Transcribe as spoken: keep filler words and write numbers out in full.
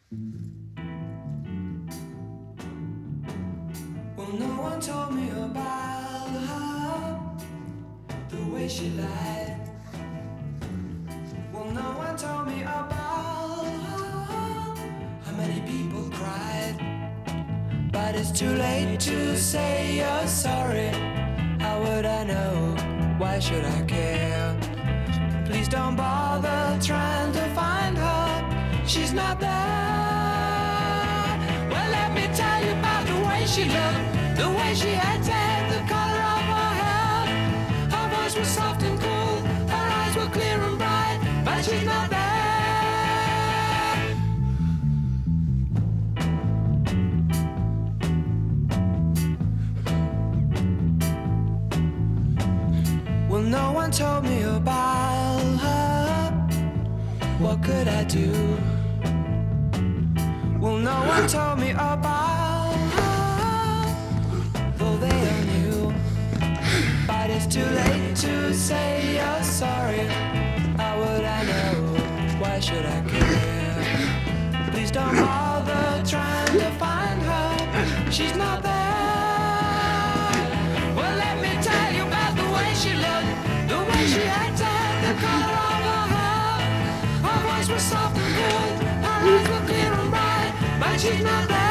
Well, no one told me about her, the way she lied. Well, no one told me about her, how many people cried. But it's too late to say you're sorry. How would I know? Why should I care? Please don't bother trying to find her. She's not there. Well, let me tell you about the way she looked, the way she acted, the color of her hair. Her voice was soft and cool, her eyes were clear and bright, but she's not there. Well, no one told me about her. What could I do? Well, no one told me about her, though they all knew. But it's too late to say you're sorry. How would I know? Why should I care? Please don't bother trying to find her. She's not there. Well, let me tell you about the way she looked, the way she acted, the color of her hair. Her voice was soft and cool, her eyes were clear and bright, but she's not there.